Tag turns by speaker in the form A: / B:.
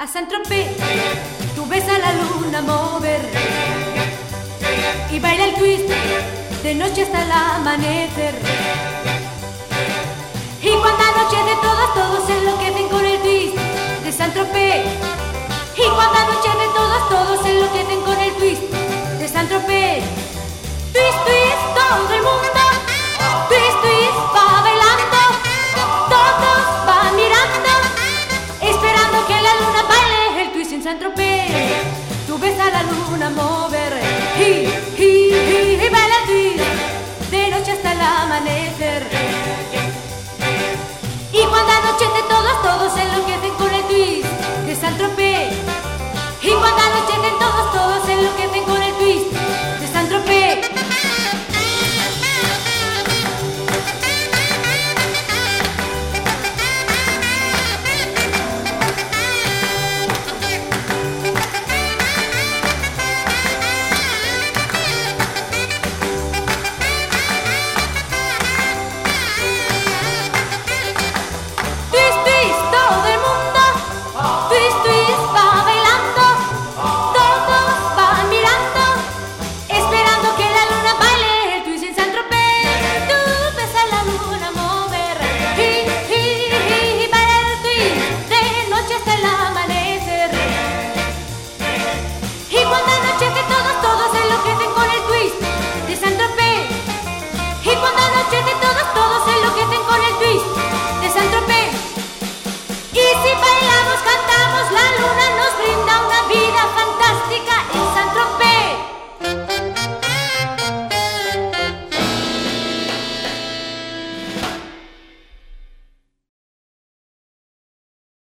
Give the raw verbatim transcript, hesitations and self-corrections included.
A: A Saint-Tropez tú ves a la luna mover y baila el twist de noche hasta el amanecer. Y cuando anochece todos, todos enloquecen con el twist de Saint-Tropez. Y cuando anochece todos, todos enloquecen con el twist de Saint-Tropez.